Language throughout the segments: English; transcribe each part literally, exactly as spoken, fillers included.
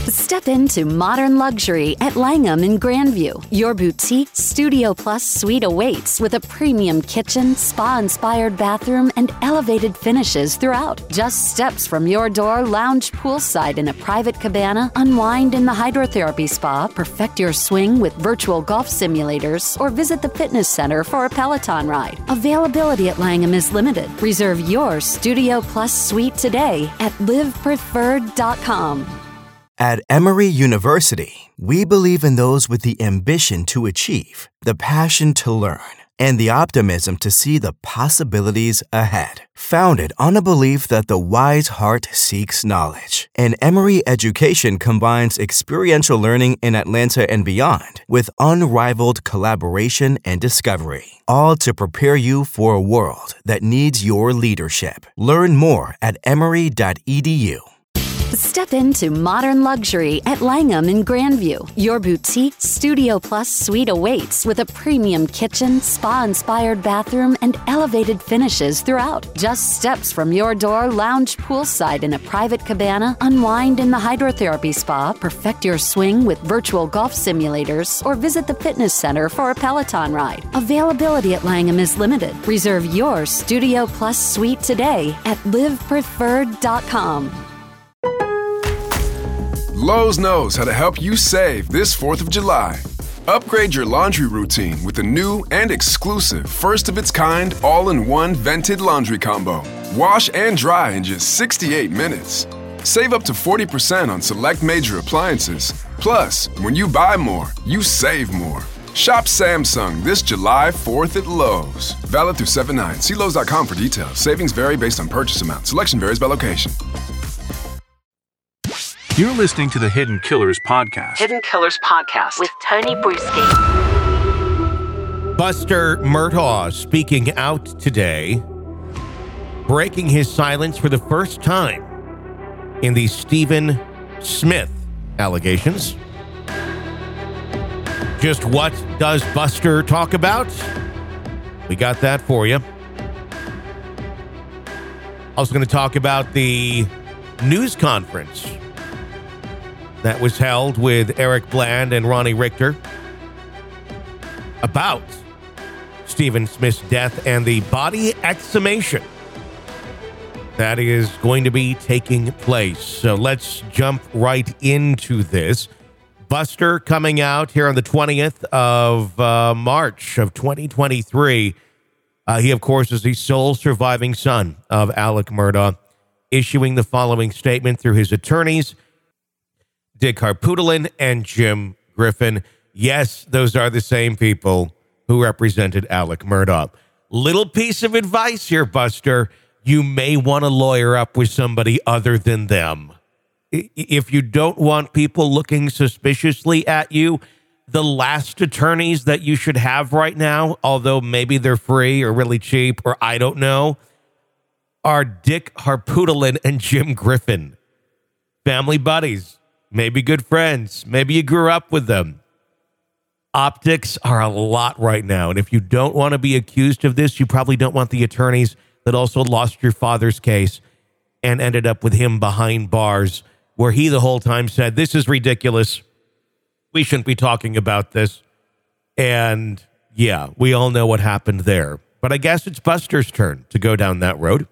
Step into modern luxury at Langham in Grandview. Your boutique Studio Plus suite awaits with a premium kitchen, spa-inspired bathroom, and elevated finishes throughout. Just steps from your door, lounge poolside in a private cabana, unwind in the hydrotherapy spa, perfect your swing with virtual golf simulators, or visit the fitness center for a Peloton ride. Availability at Langham is limited. Reserve your Studio Plus suite today at live preferred dot com. At Emory University, we believe in those with the ambition to achieve, the passion to learn, and the optimism to see the possibilities ahead. Founded on a belief that the wise heart seeks knowledge, and Emory education combines experiential learning in Atlanta and beyond with unrivaled collaboration and discovery, all to prepare you for a world that needs your leadership. Learn more at emory dot e d u. Step into modern luxury at Langham in Grandview. Your boutique Studio Plus suite awaits with a premium kitchen, spa-inspired bathroom, and elevated finishes throughout. Just steps from your door, lounge poolside in a private cabana, unwind in the hydrotherapy spa, perfect your swing with virtual golf simulators, or visit the fitness center for a Peloton ride. Availability at Langham is limited. Reserve your Studio Plus suite today at live preferred dot com. Lowe's knows how to help you save this fourth of July. Upgrade your laundry routine with the new and exclusive first-of-its-kind all-in-one vented laundry combo. Wash and dry in just sixty-eight minutes. Save up to forty percent on select major appliances. Plus, when you buy more, you save more. Shop Samsung this July fourth at Lowe's. Valid through seven nine. See Lowe's dot com for details. Savings vary based on purchase amount. Selection varies by location. You're listening to the Hidden Killers Podcast. Hidden Killers Podcast with Tony Bruschi. Buster Murtaugh speaking out today, breaking his silence for the first time in the Stephen Smith allegations. Just what does Buster talk about? We got that for you. Also going to talk about the news conference that was held with Eric Bland and Ronnie Richter about Stephen Smith's death and the body exhumation that is going to be taking place. So let's jump right into this. Buster coming out here on the twentieth of uh, March of twenty twenty-three. Uh, he, of course, is the sole surviving son of Alec Murdaugh, issuing the following statement through his attorneys, Dick Harpootlian and Jim Griffin. Yes, those are the same people who represented Alec Murdaugh. Little piece of advice here, Buster. You may want to lawyer up with somebody other than them. If you don't want people looking suspiciously at you, the last attorneys that you should have right now, although maybe they're free or really cheap or I don't know, are Dick Harpootlian and Jim Griffin. Family buddies. Maybe good friends. Maybe you grew up with them. Optics are a lot right now. And if you don't want to be accused of this, you probably don't want the attorneys that also lost your father's case and ended up with him behind bars, where he the whole time said, this is ridiculous. We shouldn't be talking about this. And yeah, we all know what happened there. But I guess it's Buster's turn to go down that road.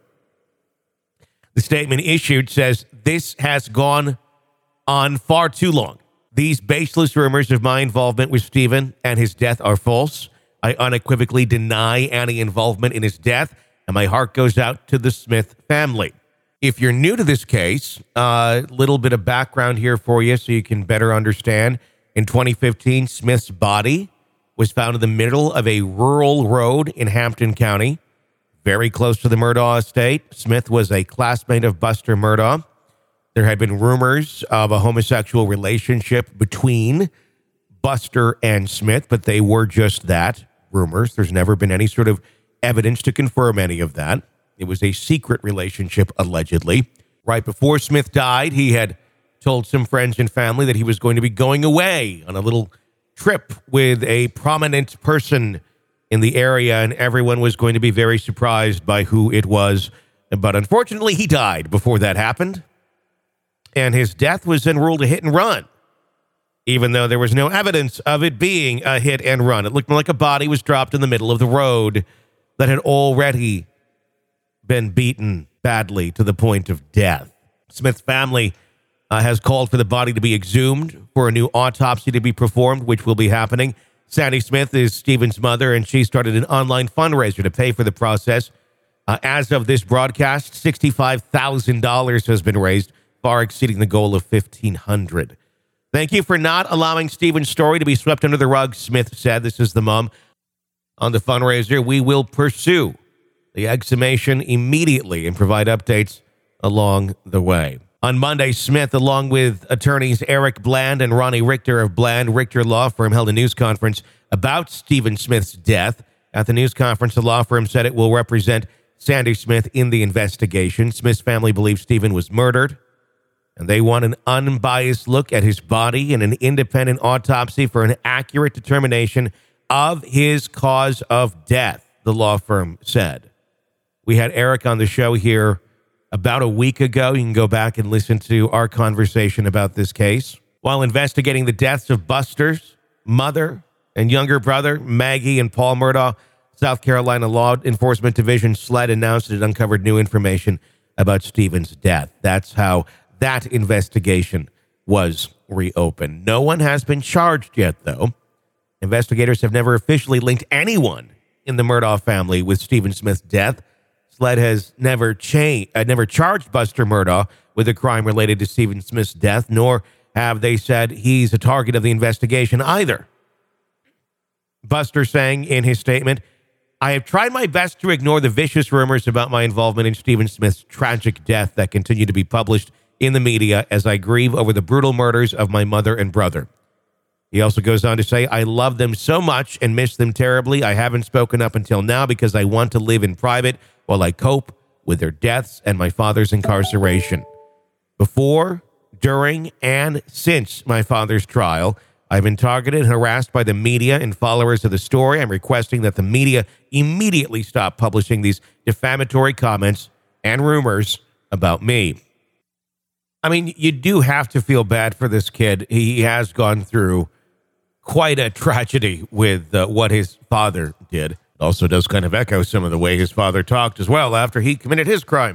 The statement issued says, this has gone on far too long. These baseless rumors of my involvement with Stephen and his death are false. I unequivocally deny any involvement in his death, and my heart goes out to the Smith family. If you're new to this case, a uh, little bit of background here for you so you can better understand. In twenty fifteen, Smith's body was found in the middle of a rural road in Hampton County, very close to the Murdaugh estate. Smith was a classmate of Buster Murdaugh. There had been rumors of a homosexual relationship between Buster and Smith, but they were just that, rumors. There's never been any sort of evidence to confirm any of that. It was a secret relationship, allegedly. Right before Smith died, he had told some friends and family that he was going to be going away on a little trip with a prominent person in the area, and everyone was going to be very surprised by who it was. But unfortunately, he died before that happened. and his death was then ruled a hit and run, even though there was no evidence of it being a hit and run. It looked like a body was dropped in the middle of the road that had already been beaten badly to the point of death. Smith's family uh, has called for the body to be exhumed for a new autopsy to be performed, which will be happening. Sandy Smith is Stephen's mother, and she started an online fundraiser to pay for the process. Uh, as of this broadcast, sixty-five thousand dollars has been raised, far exceeding the goal of fifteen hundred dollars. Thank you for not allowing Stephen's story to be swept under the rug, Smith said. This is the mom. On the fundraiser, we will pursue the exhumation immediately and provide updates along the way. On Monday, Smith, along with attorneys Eric Bland and Ronnie Richter of Bland Richter Law Firm, held a news conference about Stephen Smith's death. At the news conference, the law firm said it will represent Sandy Smith in the investigation. Smith's family believes Stephen was murdered, and they want an unbiased look at his body and an independent autopsy for an accurate determination of his cause of death, the law firm said. We had Eric on the show here about a week ago. You can go back and listen to our conversation about this case. While investigating the deaths of Buster's mother and younger brother, Maggie and Paul Murdaugh, South Carolina Law Enforcement Division SLED announced it uncovered new information about Stephen's death. That's how that investigation was reopened. No one has been charged yet, though. Investigators have never officially linked anyone in the Murdaugh family with Stephen Smith's death. SLED has never, cha- uh, never charged Buster Murdaugh with a crime related to Stephen Smith's death, nor have they said he's a target of the investigation either. Buster saying in his statement, "I have tried my best to ignore the vicious rumors about my involvement in Stephen Smith's tragic death that continue to be published in the media as I grieve over the brutal murders of my mother and brother." He also goes on to say, "I love them so much and miss them terribly. I haven't spoken up until now because I want to live in private while I cope with their deaths and my father's incarceration. Before, during, and since my father's trial, I've been targeted and harassed by the media and followers of the story. I'm requesting that the media immediately stop publishing these defamatory comments and rumors about me." I mean, you do have to feel bad for this kid. He has gone through quite a tragedy with uh, what his father did. It also does kind of echo some of the way his father talked as well after he committed his crime.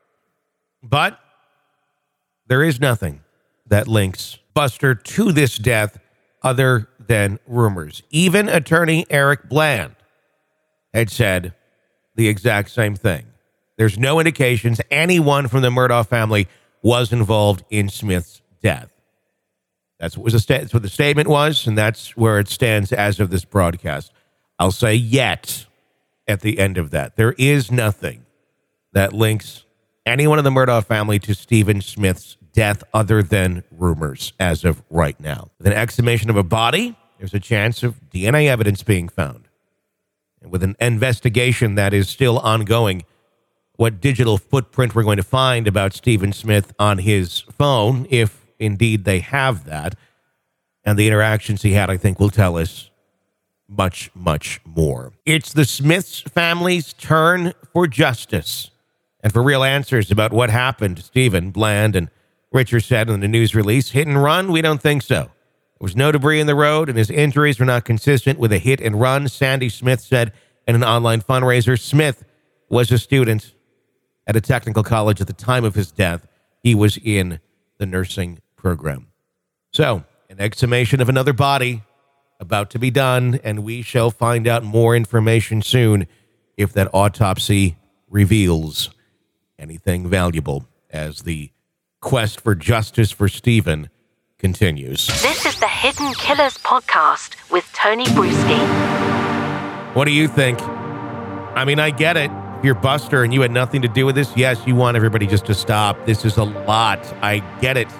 But there is nothing that links Buster to this death other than rumors. Even attorney Eric Bland had said the exact same thing. There's no indications anyone from the Murdaugh family was involved in Smith's death. That's what was a sta- that's what the statement was, and that's where it stands as of this broadcast. I'll say yet at the end of that. There is nothing that links anyone in the Murdaugh family to Stephen Smith's death other than rumors as of right now. With an exhumation of a body, there's a chance of D N A evidence being found. And with an investigation that is still ongoing, what digital footprint we're going to find about Stephen Smith on his phone, if indeed they have that, and the interactions he had, I think, will tell us much, much more. It's the Smiths family's turn for justice and for real answers about what happened to Stephen. Bland and Richard said in the news release, "Hit and run? We don't think so. There was no debris in the road, and his injuries were not consistent with a hit and run," Sandy Smith said in an online fundraiser. Smith was a student at a technical college at the time of his death. He was in the nursing program. So, an exhumation of another body about to be done, and we shall find out more information soon if that autopsy reveals anything valuable as the quest for justice for Stephen continues. This is the Hidden Killers podcast with Tony Bruschi. What do you think? I mean, I get it. If you're Buster and you had nothing to do with this, yes, you want everybody just to stop. This is a lot. I get it.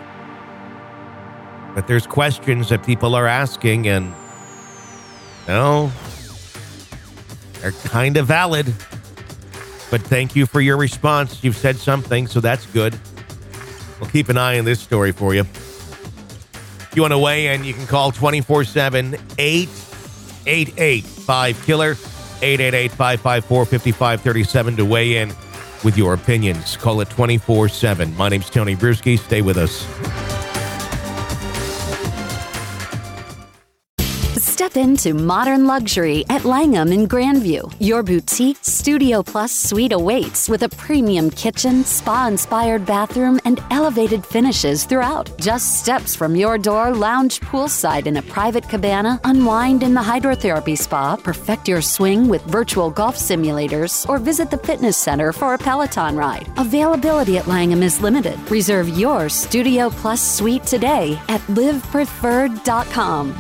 But there's questions that people are asking, and, you know, they're kind of valid. But thank you for your response. You've said something, so that's good. We'll keep an eye on this story for you. If you want to weigh in, you can call twenty-four seven, eight eight eight, five killer, eight eight eight, five five four, five five three seven to weigh in with your opinions. Call it twenty-four seven. My name's Tony Bruschi. Stay with us. Step into modern luxury at Langham in Grandview. Your boutique Studio Plus suite awaits with a premium kitchen, spa-inspired bathroom, and elevated finishes throughout. Just steps from your door, lounge poolside in a private cabana, unwind in the hydrotherapy spa, perfect your swing with virtual golf simulators, or visit the fitness center for a Peloton ride. Availability at Langham is limited. Reserve your Studio Plus suite today at live preferred dot com.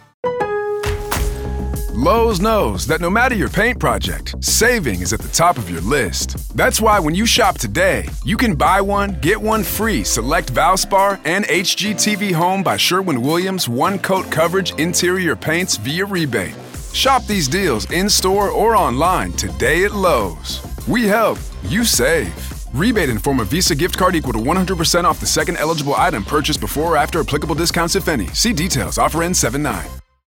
Lowe's knows that no matter your paint project, saving is at the top of your list. That's why when you shop today, you can buy one, get one free select Valspar and H G T V Home by Sherwin-Williams one-coat coverage interior paints via rebate. Shop these deals in-store or online today at Lowe's. We help, you save. Rebate in form of Visa gift card equal to one hundred percent off the second eligible item purchased before or after applicable discounts, if any. See details. Offer ends seven nine.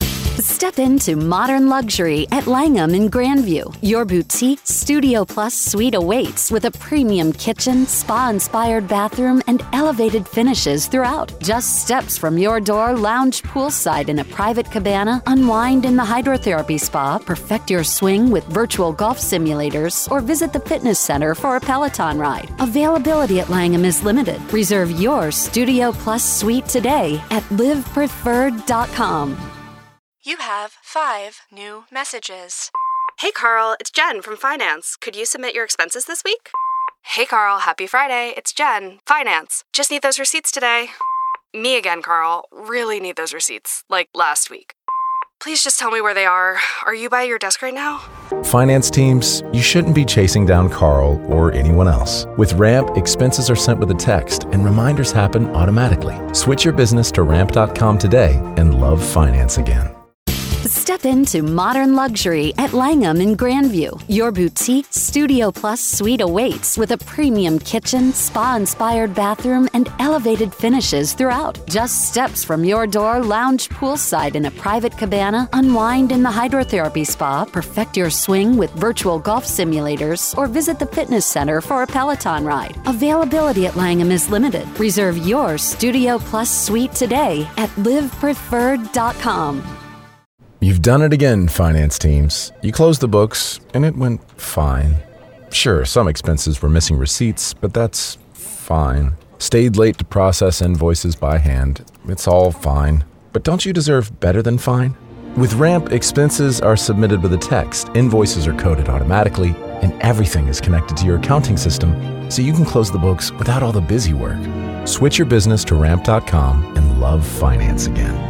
Step into modern luxury at Langham in Grandview. Your boutique Studio Plus suite awaits with a premium kitchen, spa-inspired bathroom, and elevated finishes throughout. Just steps from your door, lounge poolside in a private cabana, unwind in the hydrotherapy spa, perfect your swing with virtual golf simulators, or visit the fitness center for a Peloton ride. Availability at Langham is limited. Reserve your Studio Plus suite today at live preferred dot com. You have five new messages. Hey Carl, it's Jen from Finance. Could you submit your expenses this week? Hey Carl, happy Friday. It's Jen, Finance. Just need those receipts today. Me again, Carl. Really need those receipts, like last week. Please just tell me where they are. Are you by your desk right now? Finance teams, you shouldn't be chasing down Carl or anyone else. With Ramp, expenses are sent with a text and reminders happen automatically. Switch your business to ramp dot com today and love finance again. Step into modern luxury at Langham in Grandview. Your boutique Studio Plus suite awaits with a premium kitchen, spa-inspired bathroom, and elevated finishes throughout. Just steps from your door, lounge poolside in a private cabana, unwind in the hydrotherapy spa, perfect your swing with virtual golf simulators, or visit the fitness center for a Peloton ride. Availability at Langham is limited. Reserve your Studio Plus suite today at live preferred dot com. You've done it again, finance teams. You closed the books, and it went fine. Sure, some expenses were missing receipts, but that's fine. Stayed late to process invoices by hand. It's all fine. But don't you deserve better than fine? With Ramp, expenses are submitted with a text, invoices are coded automatically, and everything is connected to your accounting system, so you can close the books without all the busy work. Switch your business to ramp dot com and love finance again.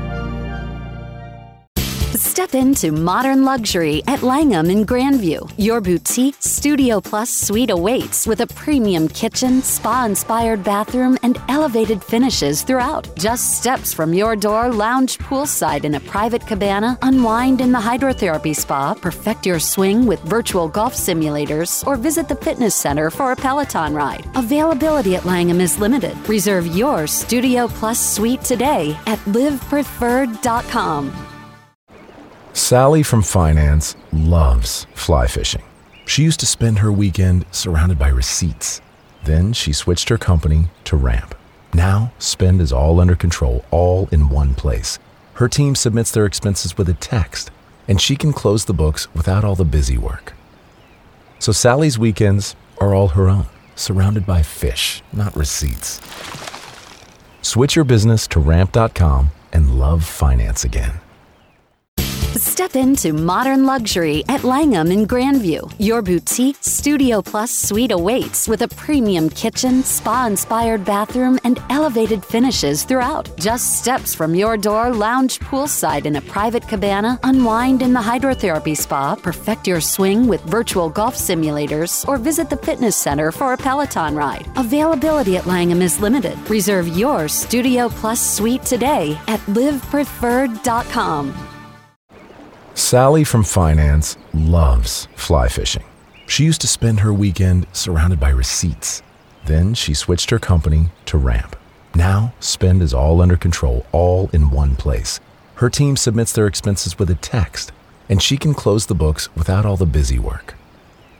Step into modern luxury at Langham in Grandview. Your boutique Studio Plus suite awaits with a premium kitchen, spa-inspired bathroom, and elevated finishes throughout. Just steps from your door, lounge poolside in a private cabana, unwind in the hydrotherapy spa, perfect your swing with virtual golf simulators, or visit the fitness center for a Peloton ride. Availability at Langham is limited. Reserve your Studio Plus suite today at live preferred dot com. Sally from Finance loves fly fishing. She used to spend her weekend surrounded by receipts. Then she switched her company to Ramp. Now, spend is all under control, all in one place. Her team submits their expenses with a text, and she can close the books without all the busy work. So Sally's weekends are all her own, surrounded by fish, not receipts. Switch your business to ramp dot com and love finance again. Step into modern luxury at Langham in Grandview. Your boutique Studio Plus suite awaits with a premium kitchen, spa-inspired bathroom, and elevated finishes throughout. Just steps from your door, lounge poolside in a private cabana, unwind in the hydrotherapy spa, perfect your swing with virtual golf simulators, or visit the fitness center for a Peloton ride. Availability at Langham is limited. Reserve your Studio Plus suite today at live preferred dot com. Sally from Finance loves fly fishing. She used to spend her weekend surrounded by receipts. Then she switched her company to Ramp. Now, spend is all under control, all in one place. Her team submits their expenses with a text, and she can close the books without all the busy work.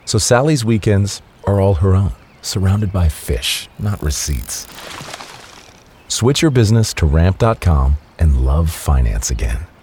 So Sally's weekends are all her own, surrounded by fish, not receipts. Switch your business to ramp dot com and love finance again.